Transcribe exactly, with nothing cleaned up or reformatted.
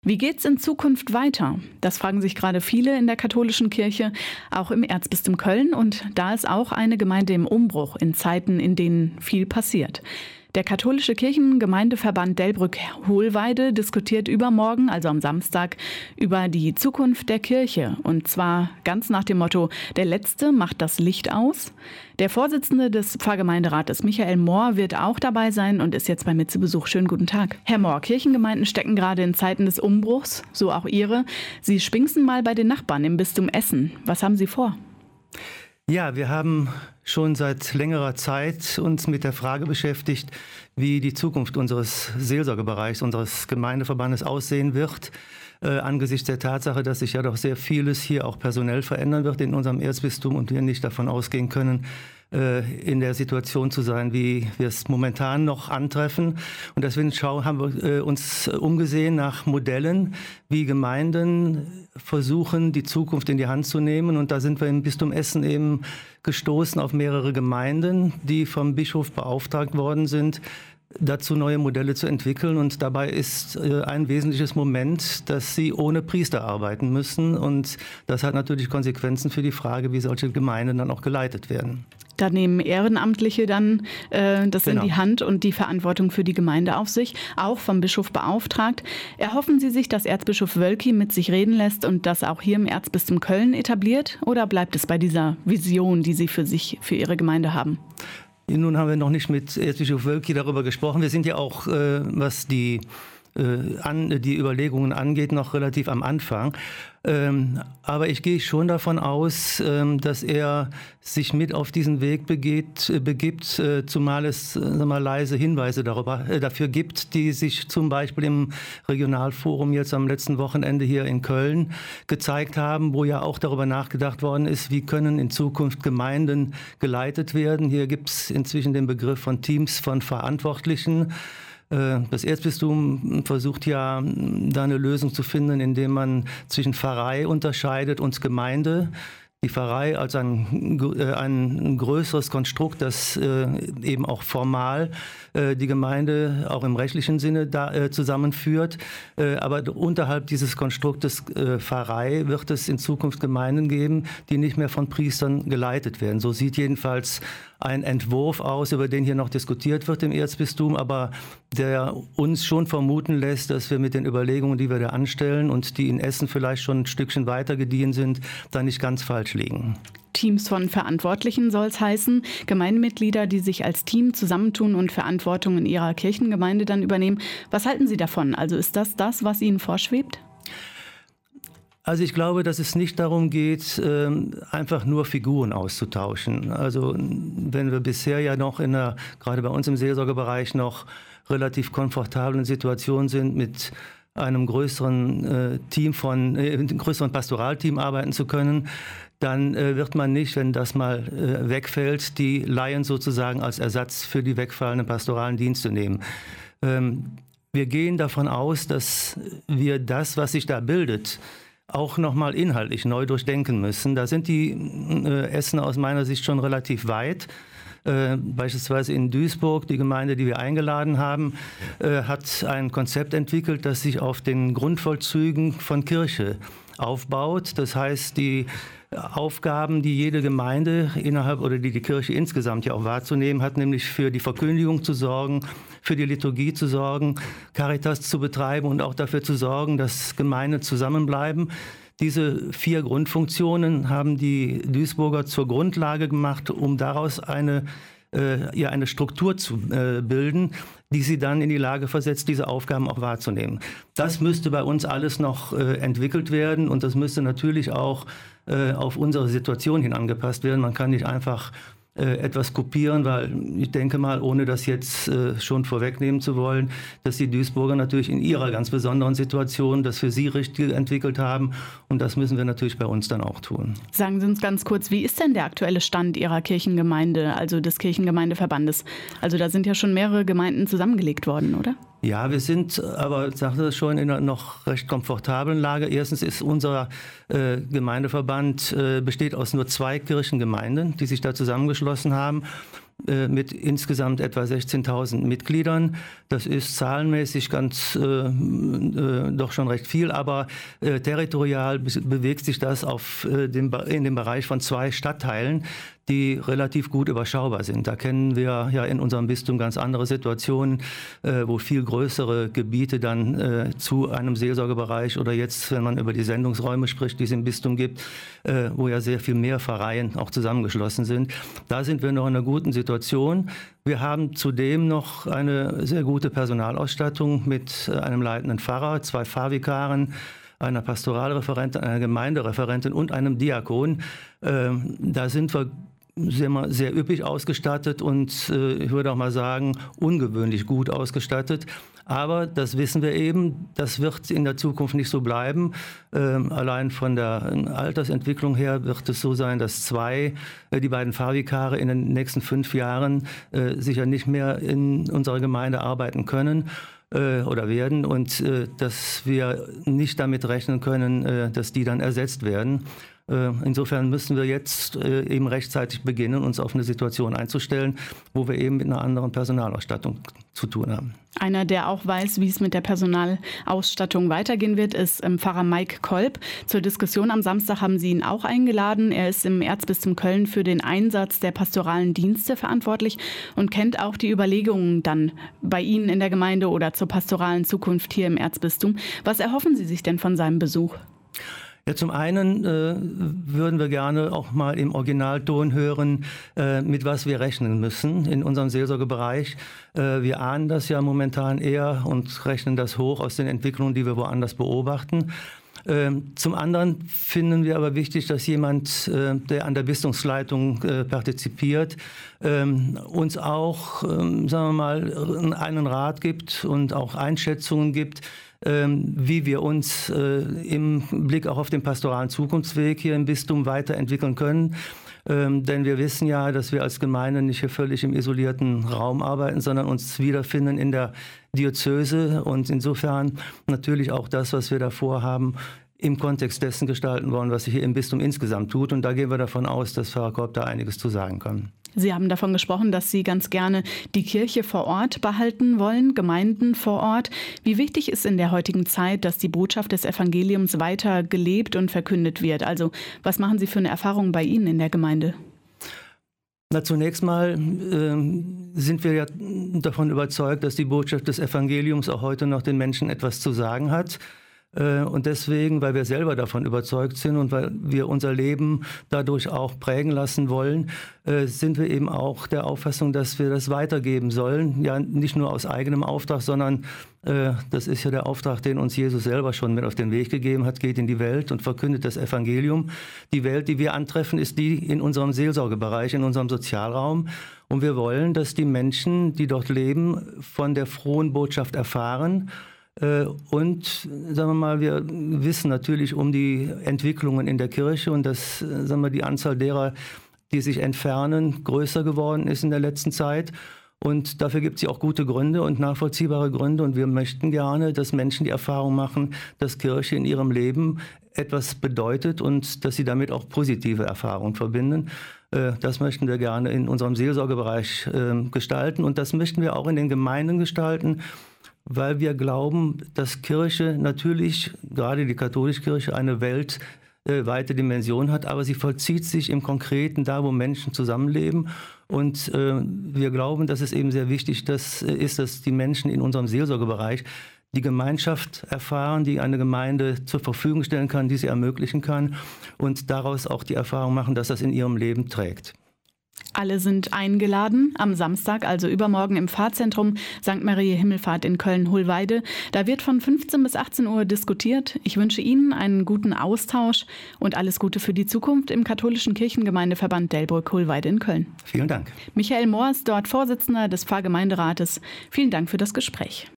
Wie geht's in Zukunft weiter? Das fragen sich gerade viele in der katholischen Kirche, auch im Erzbistum Köln. Und da ist auch eine Gemeinde im Umbruch in Zeiten, in denen viel passiert. Der katholische Kirchengemeindeverband Delbrück-Hohlweide diskutiert übermorgen, also am Samstag, über die Zukunft der Kirche. Und zwar ganz nach dem Motto, der Letzte macht das Licht aus. Der Vorsitzende des Pfarrgemeinderates, Michael Mohr, wird auch dabei sein und ist jetzt bei mir zu Besuch. Schönen guten Tag. Herr Mohr, Kirchengemeinden stecken gerade in Zeiten des Umbruchs, so auch Ihre. Sie spinksen mal bei den Nachbarn im Bistum Essen. Was haben Sie vor? Ja, wir haben schon seit längerer Zeit uns mit der Frage beschäftigt, wie die Zukunft unseres Seelsorgebereichs, unseres Gemeindeverbandes aussehen wird, äh, angesichts der Tatsache, dass sich ja doch sehr vieles hier auch personell verändern wird in unserem Erzbistum und wir nicht davon ausgehen können, äh, in der Situation zu sein, wie wir es momentan noch antreffen. Und deswegen schau, haben wir äh, uns umgesehen nach Modellen, wie Gemeinden versuchen, die Zukunft in die Hand zu nehmen. Und da sind wir im Bistum Essen eben gestoßen auf mehrere Gemeinden, die vom Bischof beauftragt worden sind, dazu neue Modelle zu entwickeln. Und dabei ist äh, ein wesentliches Moment, dass sie ohne Priester arbeiten müssen. Und das hat natürlich Konsequenzen für die Frage, wie solche Gemeinden dann auch geleitet werden. Da nehmen Ehrenamtliche dann äh, das genau in die Hand und die Verantwortung für die Gemeinde auf sich, auch vom Bischof beauftragt. Erhoffen Sie sich, dass Erzbischof Wölki mit sich reden lässt und das auch hier im Erzbistum Köln etabliert? Oder bleibt es bei dieser Vision, die Sie für sich, für Ihre Gemeinde haben? Nun haben wir noch nicht mit Erzbischof Wölki darüber gesprochen. Wir sind ja auch, äh, was die, äh, an, die Überlegungen angeht, noch relativ am Anfang. Ähm, aber ich gehe schon davon aus, ähm, dass er sich mit auf diesen Weg begeht, äh, begibt, äh, zumal es äh, sag mal, leise Hinweise darüber, äh, dafür gibt, die sich zum Beispiel im Regionalforum jetzt am letzten Wochenende hier in Köln gezeigt haben, wo ja auch darüber nachgedacht worden ist, wie können in Zukunft Gemeinden geleitet werden. Hier gibt es inzwischen den Begriff von Teams von Verantwortlichen. Das Erzbistum versucht ja, da eine Lösung zu finden, indem man zwischen Pfarrei unterscheidet und Gemeinde. Die Pfarrei als ein, ein größeres Konstrukt, das äh, eben auch formal äh, die Gemeinde auch im rechtlichen Sinne da, äh, zusammenführt. Äh, aber unterhalb dieses Konstruktes äh, Pfarrei wird es in Zukunft Gemeinden geben, die nicht mehr von Priestern geleitet werden. So sieht jedenfalls ein Entwurf aus, über den hier noch diskutiert wird im Erzbistum, aber der uns schon vermuten lässt, dass wir mit den Überlegungen, die wir da anstellen und die in Essen vielleicht schon ein Stückchen weiter gediehen sind, da nicht ganz falsch liegen. Teams von Verantwortlichen soll es heißen, Gemeindemitglieder, die sich als Team zusammentun und Verantwortung in ihrer Kirchengemeinde dann übernehmen. Was halten Sie davon? Also ist das das, was Ihnen vorschwebt? Also ich glaube, dass es nicht darum geht, einfach nur Figuren auszutauschen. Also wenn wir bisher ja noch in der, gerade bei uns im Seelsorgebereich, noch relativ komfortablen Situation sind, mit einem größeren äh, Team von, äh, einem größeren Pastoralteam arbeiten zu können, dann äh, wird man nicht, wenn das mal äh, wegfällt, die Laien sozusagen als Ersatz für die wegfallenden pastoralen Dienste nehmen. Ähm, wir gehen davon aus, dass wir das, was sich da bildet, auch nochmal inhaltlich neu durchdenken müssen. Da sind die äh, Essener aus meiner Sicht schon relativ weit. Äh, beispielsweise in Duisburg, die Gemeinde, die wir eingeladen haben, äh, hat ein Konzept entwickelt, das sich auf den Grundvollzügen von Kirche aufbaut. Das heißt, die Aufgaben, die jede Gemeinde innerhalb oder die die Kirche insgesamt ja auch wahrzunehmen hat, nämlich für die Verkündigung zu sorgen, für die Liturgie zu sorgen, Caritas zu betreiben und auch dafür zu sorgen, dass Gemeinden zusammenbleiben. Diese vier Grundfunktionen haben die Duisburger zur Grundlage gemacht, um daraus eine, äh, ja, eine Struktur zu äh, bilden, die sie dann in die Lage versetzt, diese Aufgaben auch wahrzunehmen. Das müsste bei uns alles noch äh, entwickelt werden und das müsste natürlich auch äh, auf unsere Situation hin angepasst werden. Man kann nicht einfach äh, etwas kopieren, weil ich denke mal, ohne das jetzt äh, schon vorwegnehmen zu wollen, dass die Duisburger natürlich in ihrer ganz besonderen Situation das für sie richtig entwickelt haben und das müssen wir natürlich bei uns dann auch tun. Sagen Sie uns ganz kurz, wie ist denn der aktuelle Stand Ihrer Kirchengemeinde, also des Kirchengemeindeverbandes? Also da sind ja schon mehrere Gemeinden zusammengelegt worden, oder? Ja, wir sind aber, ich sagte das schon, in einer noch recht komfortablen Lage. Erstens ist unser äh, Gemeindeverband, äh, besteht aus nur zwei Kirchengemeinden, die sich da zusammengeschlossen haben. äh, mit insgesamt etwa sechzehntausend Mitgliedern. Das ist zahlenmäßig ganz äh, äh, doch schon recht viel, aber äh, territorial be- bewegt sich das auf, äh, dem, in dem Bereich von zwei Stadtteilen, die relativ gut überschaubar sind. Da kennen wir ja in unserem Bistum ganz andere Situationen, äh, wo viel größere Gebiete dann äh, zu einem Seelsorgebereich oder jetzt, wenn man über die Sendungsräume spricht, die es im Bistum gibt, äh, wo ja sehr viel mehr Pfarreien auch zusammengeschlossen sind. Da sind wir noch in einer guten Situation. Wir haben zudem noch eine sehr gute Personalausstattung mit einem leitenden Pfarrer, zwei Pfarrvikaren, einer Pastoralreferentin, einer Gemeindereferentin und einem Diakon. Ähm, da sind wir sehr, sehr üppig ausgestattet und äh, ich würde auch mal sagen, ungewöhnlich gut ausgestattet. Aber das wissen wir eben, das wird in der Zukunft nicht so bleiben. Ähm, allein von der Altersentwicklung her wird es so sein, dass zwei, äh, die beiden Pfarrvikare in den nächsten fünf Jahren äh, sicher nicht mehr in unserer Gemeinde arbeiten können äh, oder werden und äh, dass wir nicht damit rechnen können, äh, dass die dann ersetzt werden. Insofern müssen wir jetzt eben rechtzeitig beginnen, uns auf eine Situation einzustellen, wo wir eben mit einer anderen Personalausstattung zu tun haben. Einer, der auch weiß, wie es mit der Personalausstattung weitergehen wird, ist Pfarrer Mike Kolb. Zur Diskussion am Samstag haben Sie ihn auch eingeladen. Er ist im Erzbistum Köln für den Einsatz der pastoralen Dienste verantwortlich und kennt auch die Überlegungen dann bei Ihnen in der Gemeinde oder zur pastoralen Zukunft hier im Erzbistum. Was erhoffen Sie sich denn von seinem Besuch? Ja, zum einen äh, würden wir gerne auch mal im Originalton hören, äh, mit was wir rechnen müssen in unserem Seelsorgebereich. Äh, wir ahnen das ja momentan eher und rechnen das hoch aus den Entwicklungen, die wir woanders beobachten. Ähm, zum anderen finden wir aber wichtig, dass jemand, äh, der an der Bistumsleitung äh, partizipiert, ähm, uns auch, ähm, sagen wir mal, einen Rat gibt und auch Einschätzungen gibt, ähm, wie wir uns äh, im Blick auch auf den pastoralen Zukunftsweg hier im Bistum weiterentwickeln können. Ähm, denn wir wissen ja, dass wir als Gemeinde nicht hier völlig im isolierten Raum arbeiten, sondern uns wiederfinden in der Diözese und insofern natürlich auch das, was wir da vorhaben, im Kontext dessen gestalten wollen, was sich hier im Bistum insgesamt tut. Und da gehen wir davon aus, dass Pfarrer Kolb da einiges zu sagen kann. Sie haben davon gesprochen, dass Sie ganz gerne die Kirche vor Ort behalten wollen, Gemeinden vor Ort. Wie wichtig ist in der heutigen Zeit, dass die Botschaft des Evangeliums weiter gelebt und verkündet wird? Also was machen Sie für eine Erfahrung bei Ihnen in der Gemeinde? Na, zunächst mal äh, sind wir ja davon überzeugt, dass die Botschaft des Evangeliums auch heute noch den Menschen etwas zu sagen hat. Und deswegen, weil wir selber davon überzeugt sind und weil wir unser Leben dadurch auch prägen lassen wollen, sind wir eben auch der Auffassung, dass wir das weitergeben sollen. Ja, nicht nur aus eigenem Auftrag, sondern das ist ja der Auftrag, den uns Jesus selber schon mit auf den Weg gegeben hat, geht in die Welt und verkündet das Evangelium. Die Welt, die wir antreffen, ist die in unserem Seelsorgebereich, in unserem Sozialraum. Und wir wollen, dass die Menschen, die dort leben, von der frohen Botschaft erfahren. Und sagen wir mal, wir wissen natürlich um die Entwicklungen in der Kirche und dass sagen wir, die Anzahl derer, die sich entfernen, größer geworden ist in der letzten Zeit. Und dafür gibt es ja auch gute Gründe und nachvollziehbare Gründe. Und wir möchten gerne, dass Menschen die Erfahrung machen, dass Kirche in ihrem Leben etwas bedeutet und dass sie damit auch positive Erfahrungen verbinden. Das möchten wir gerne in unserem Seelsorgebereich gestalten. Und das möchten wir auch in den Gemeinden gestalten, weil wir glauben, dass Kirche natürlich, gerade die katholische Kirche, eine weltweite Dimension hat, aber sie vollzieht sich im Konkreten da, wo Menschen zusammenleben. Und äh, wir glauben, dass es eben sehr wichtig dass, ist, dass die Menschen in unserem Seelsorgebereich die Gemeinschaft erfahren, die eine Gemeinde zur Verfügung stellen kann, die sie ermöglichen kann und daraus auch die Erfahrung machen, dass das in ihrem Leben trägt. Alle sind eingeladen am Samstag, also übermorgen im Pfarrzentrum Sankt Maria Himmelfahrt in Köln-Hohlweide. Da wird von fünfzehn bis achtzehn Uhr diskutiert. Ich wünsche Ihnen einen guten Austausch und alles Gute für die Zukunft im katholischen Kirchengemeindeverband Delbrück-Hohlweide in Köln. Vielen Dank. Michael Mohr ist dort Vorsitzender des Pfarrgemeinderates. Vielen Dank für das Gespräch.